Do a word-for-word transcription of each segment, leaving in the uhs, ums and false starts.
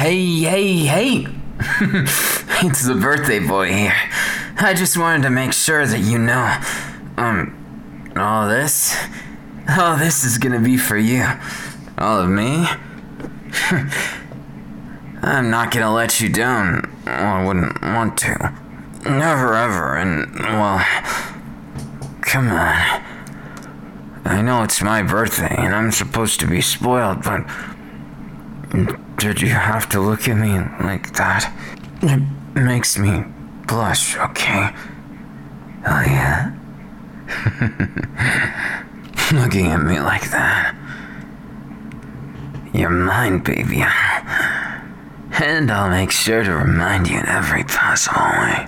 Hey, hey, hey! It's the birthday boy here. I just wanted to make sure that you know, um, all this, all this is gonna be for you. All of me? I'm not gonna let you down. Well, I wouldn't want to. Never ever, and, well, come on. I know it's my birthday, and I'm supposed to be spoiled, but did you have to look at me like that? It makes me blush, okay? Oh, yeah? Looking at me like that. You're mine, baby. And I'll make sure to remind you in every possible way.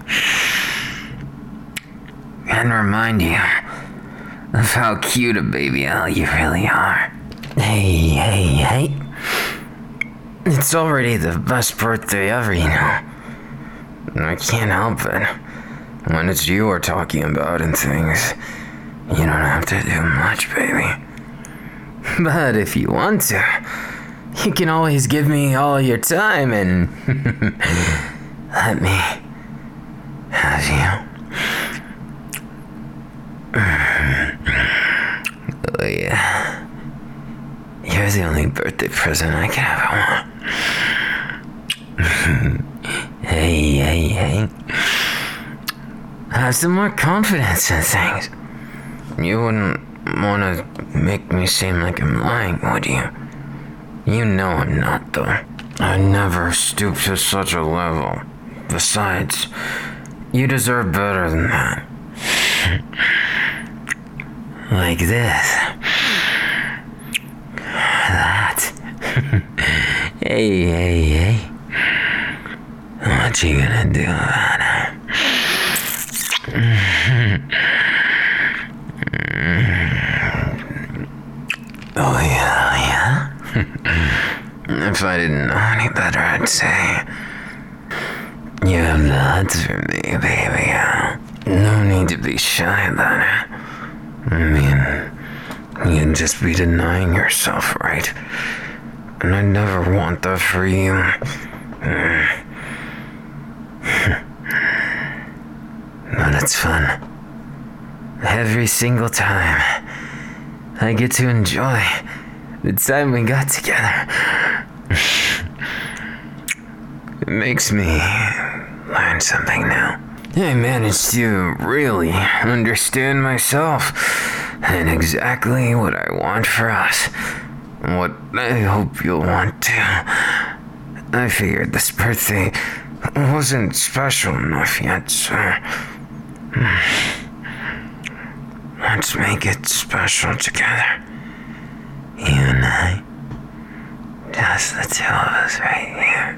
And remind you of how cute a baby owl you really are. Hey, hey, hey. It's already the best birthday ever, you know. I can't help it. When it's you we're talking about and things, you don't have to do much, baby. But if you want to, you can always give me all your time and let me have you. Oh yeah. You're the only birthday present I can ever want. Hey, hey, hey. Have some more confidence in things. You wouldn't want to make me seem like I'm lying, would you? You know I'm not, though. I never stooped to such a level. Besides, you deserve better than that. Like this. That. Hey, hey, hey. What you gonna do about it? Oh yeah, oh yeah? If I didn't know any better, I'd say you have the huts for me, baby. No need to be shy about it. I mean, you'd just be denying yourself, right? And I never want that for you. But it's fun. Every single time, I get to enjoy the time we got together. It makes me learn something new. I managed to really understand myself and exactly what I want for us. What I hope you'll want too. I figured this birthday wasn't special enough yet, so let's make it special together. You and I. Just the two of us right here.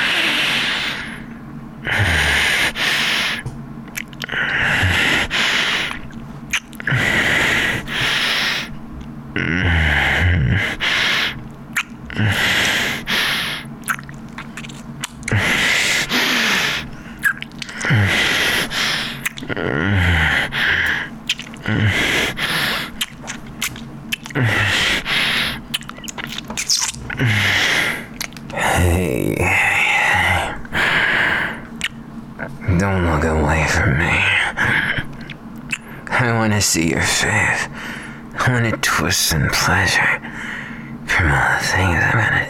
Hey, don't look away from me. I want to see your face. I want to twist in pleasure from all the things I'm gonna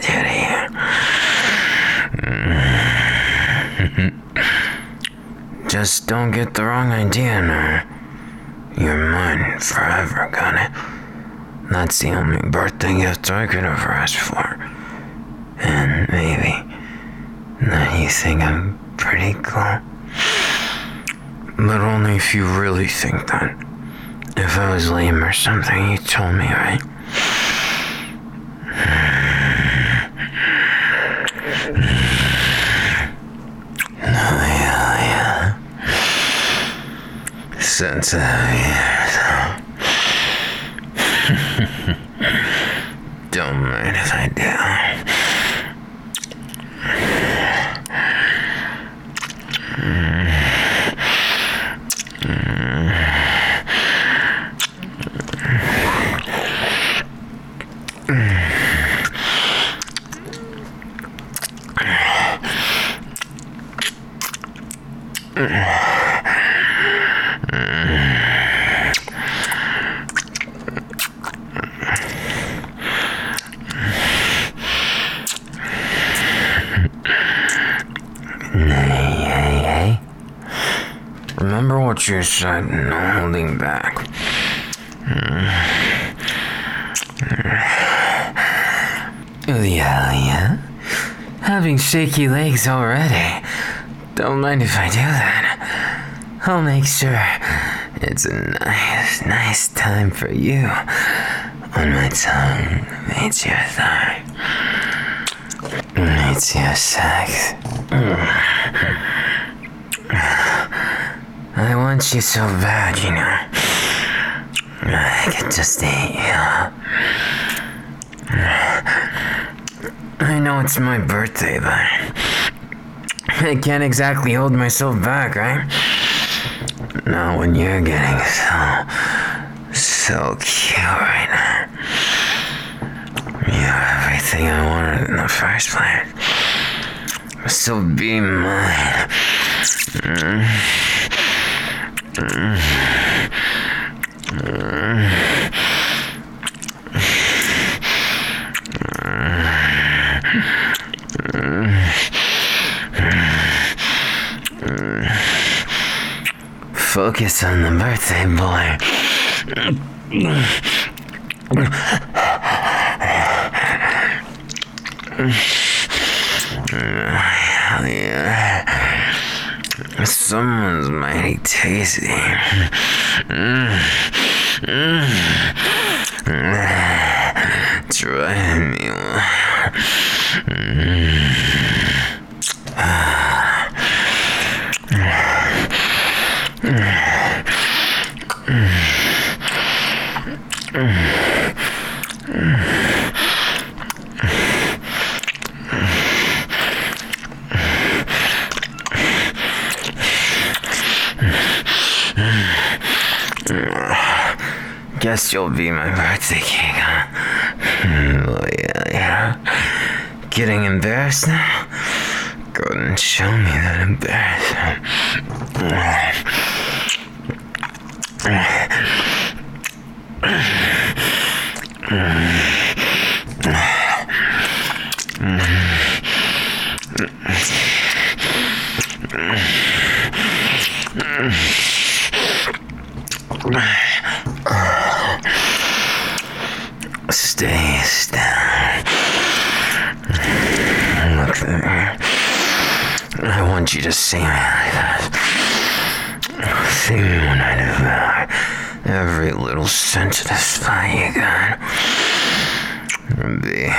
do to you. Just don't get the wrong idea, no. You're mine forever, got it? That's the only birthday gift I could ever ask for. And maybe that you think I'm pretty cool. But only if you really think that. If I was lame or something, you told me, right? Oh yeah, yeah. Since I don't mind if I do. hey, hey. Remember what you said, no holding back. Yeah, yeah. Having shaky legs already. Don't mind if I do that. I'll make sure it's a nice, nice time for you when my tongue meets your thigh. Meets your sex. I want you so bad, you know. I could just eat you. I know it's my birthday, but I can't exactly hold myself back, right? Not when you're getting so, so cute right now. You're everything I wanted in the first place. So be mine. Mm. Mm. Mm. Focus on the birthday boy. Hell yeah. Someone's mighty tasty. Mm. Mm. Driving me wild. Mm. Guess you'll be my birthday cake, huh? Oh, yeah, yeah. Getting embarrassed now? Go and show me that embarrassment. Stay still. Look there. I want you to see me like that. See me when I devour every little sensitive spot you got. Be.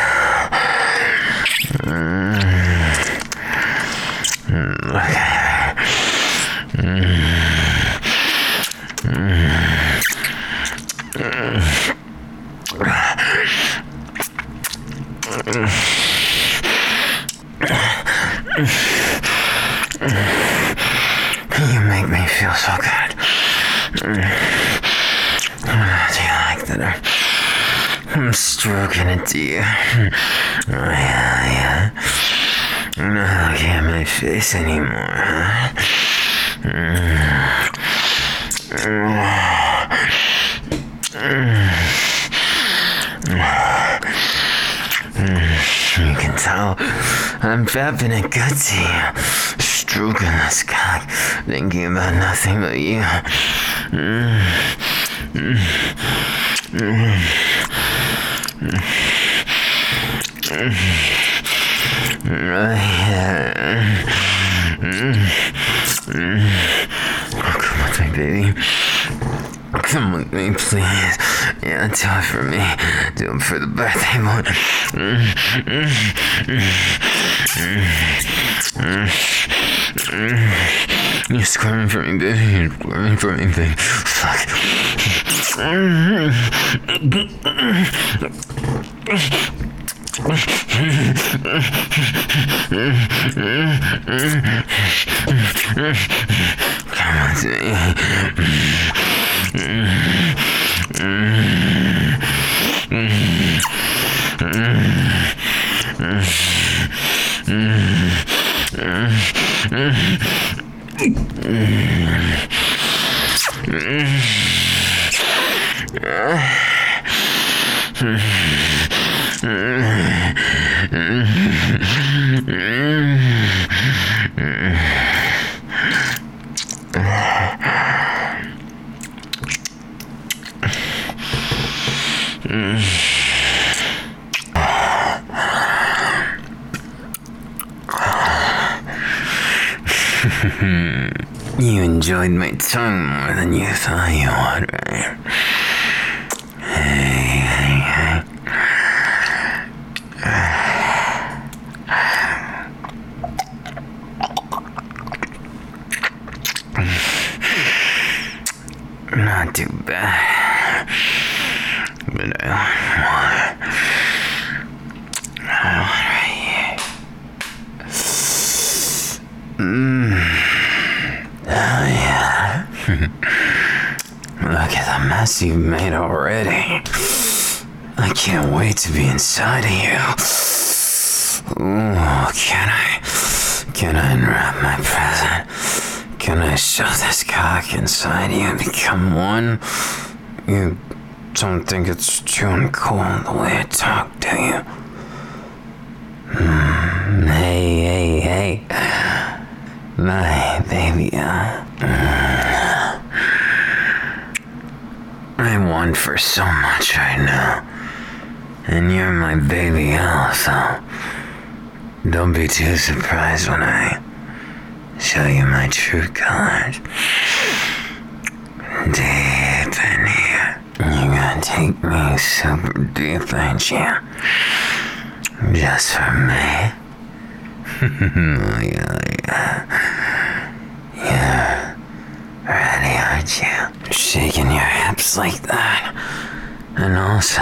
Mm. Look at her. Mm. Mm. You make me feel so good. Do you like that I'm stroking it to you? Oh, yeah, yeah. Not looking at my face anymore, huh? You can tell I'm fapping it good to you. Stroking this cock, thinking about nothing but you. Mm. Mm. Mm. Mm. Mm. Mm. Mm. Oh, come with me, baby. Come with me, please. Yeah, do it for me. Do it for the birthday boy. Mm. Mm. Mm. Mm. Mm. You're squirming for me, baby. You're squirming for me, baby. Fuck. Mm. Come on to me. You enjoyed my tongue more than you thought you would, right? Hey, hey, hey. Not too bad. But I want more. I want right here. Mmm. Oh, yeah. Look at the mess you've made already. I can't wait to be inside of you. Ooh, can I? Can I unwrap my present? Can I shove this cock inside you and become one? You don't think it's too uncool the way I talk, do you? Mm, hey, hey, hey. My baby, uh, I want for so much right now, and you're my baby elf, so don't be too surprised when I show you my true colors. Deep in here, you're gonna take me super deep, ain't you? Just for me. yeah, yeah. Yeah. Ready, aren't you? Shaking your hips like that. And also,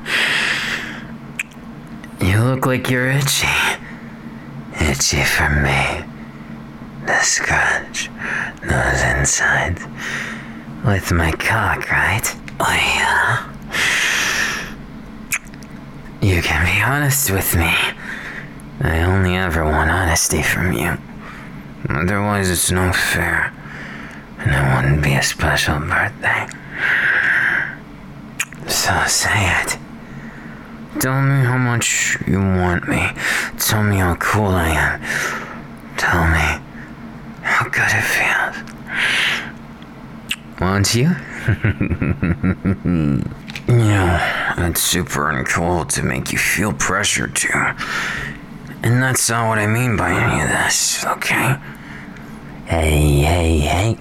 you look like you're itchy. Itchy for me. To scratch those insides with my cock, right? Oh, yeah. You can be honest with me. I only ever want honesty from you. Otherwise, it's no fair. And it wouldn't be a special birthday. So say it. Tell me how much you want me. Tell me how cool I am. Tell me how good it feels. Won't you? You know, it's super uncool to make you feel pressure to. And that's not what I mean by any of this, okay? Hey, hey, hey.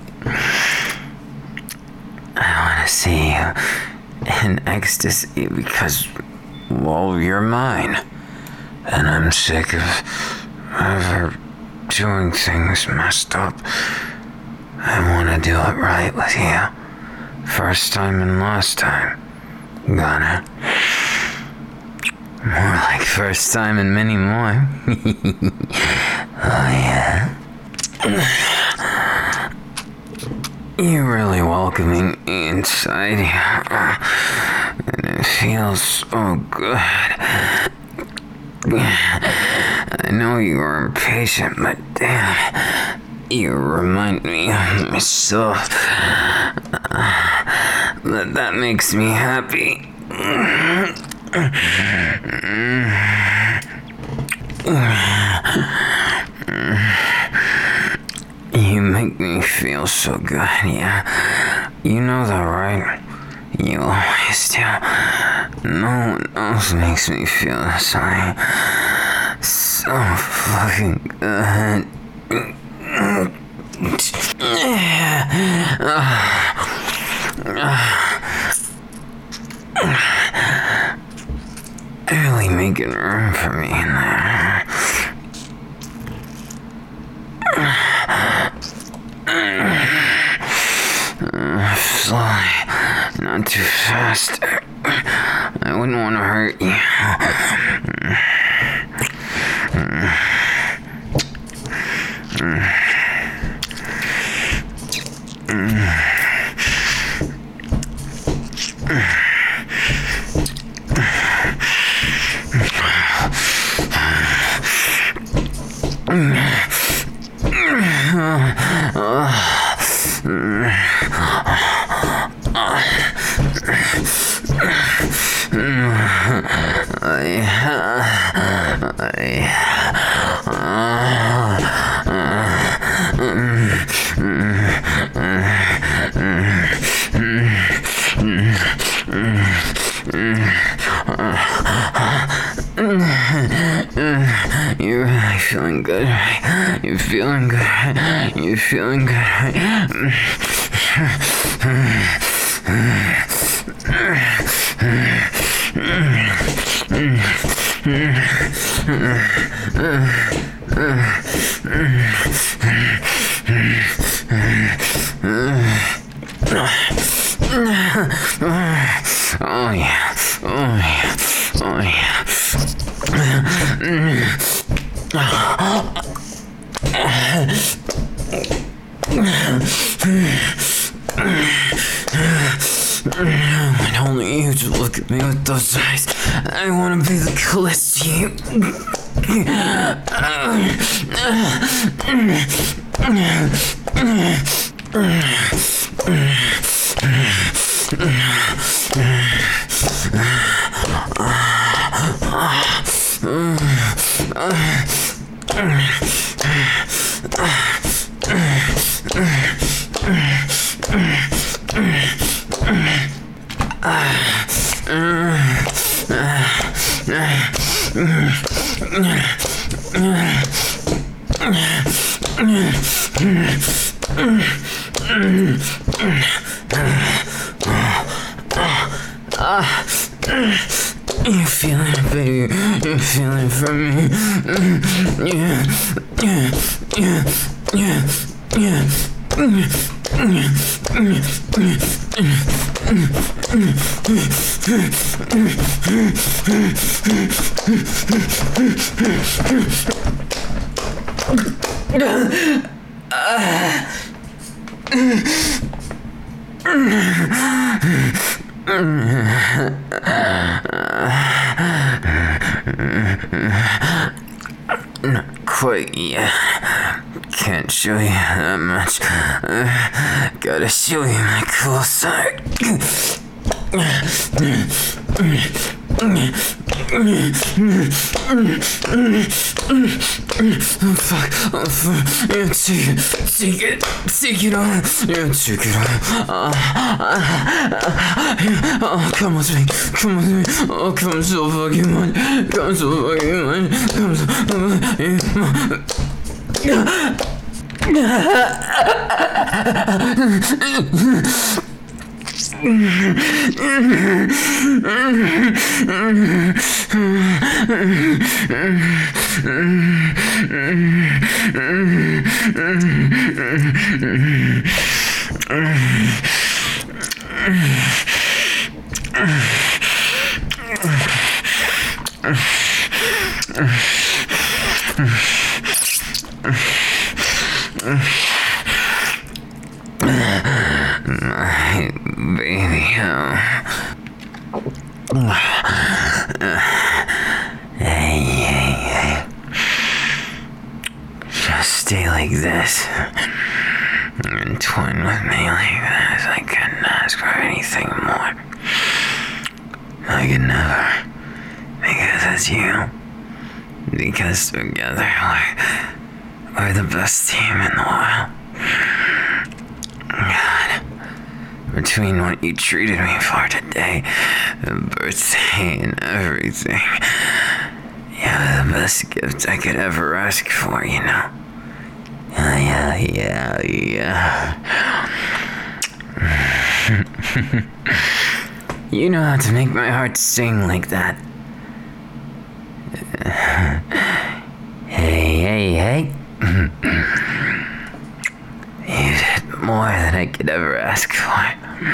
I want to see you in ecstasy because, well, you're mine. And I'm sick of ever doing things messed up. I want to do it right with you. First time and last time. Gonna. More like first time and many more. Oh, yeah. You're really welcoming me inside you. And it feels so good. I know you are impatient, but damn, you remind me of myself. But that makes me happy. You make me feel so good, yeah. You know that, right? You always do. No one else makes me feel this way. So fucking good. Really making room for me in there. Uh, slowly, not too fast. I wouldn't want to hurt you. You're really feeling good, right? You're feeling good, right? You're feeling good, right? Oh yeah, oh yeah, oh yeah. And only you to look at me with those eyes. I want to be the closest to you. You're feeling it, baby. You're feeling it from me. Yeah, yeah, yeah, yeah, yeah. Not quite yet. Can't show you that much. Uh, gotta show you my cool side. Oh fuck, oh fuck, yeah, take it, take it, take it on, yeah, take it on, uh, uh, yeah, oh, come with me, come with me, oh, come so fucking much, come so fucking much, come so fucking much. My baby, oh. Hey, hey, hey. Just stay like this. And twin with me like this. I couldn't ask for anything more. I could never. Because it's you. Because together we're, we're the best team in the world. God, between what you treated me for today, the birthday and everything, you're the best gift I could ever ask for, you know? Yeah, yeah, yeah, yeah. You know how to make my heart sing like that. Hey, hey, hey. You did more than I could ever ask for.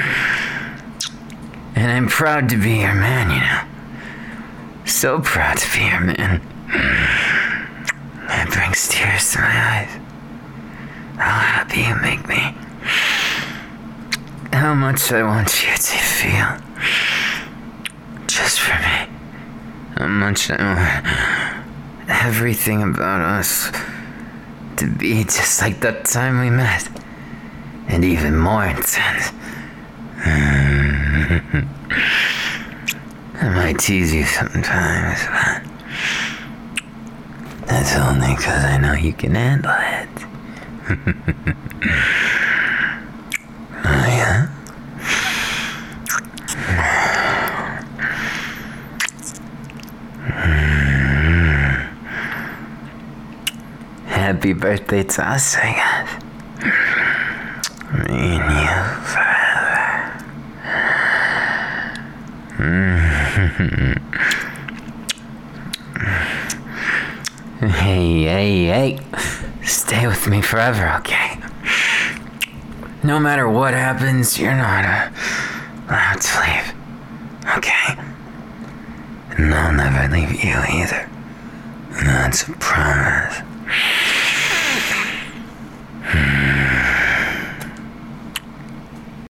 And I'm proud to be your man, you know. So proud to be your man. It brings tears to my eyes. How happy you make me. How much I want you to feel. Just for me. How much I want everything about us to be just like that time we met. And even more intense. I might tease you sometimes, but That's only because I know you can handle it. Oh, yeah? Happy birthday to us, I guess. Me and you forever. Hey, hey, hey. Stay with me forever, okay? No matter what happens, you're not uh, allowed to leave. Okay? And I'll never leave you either. And that's a promise.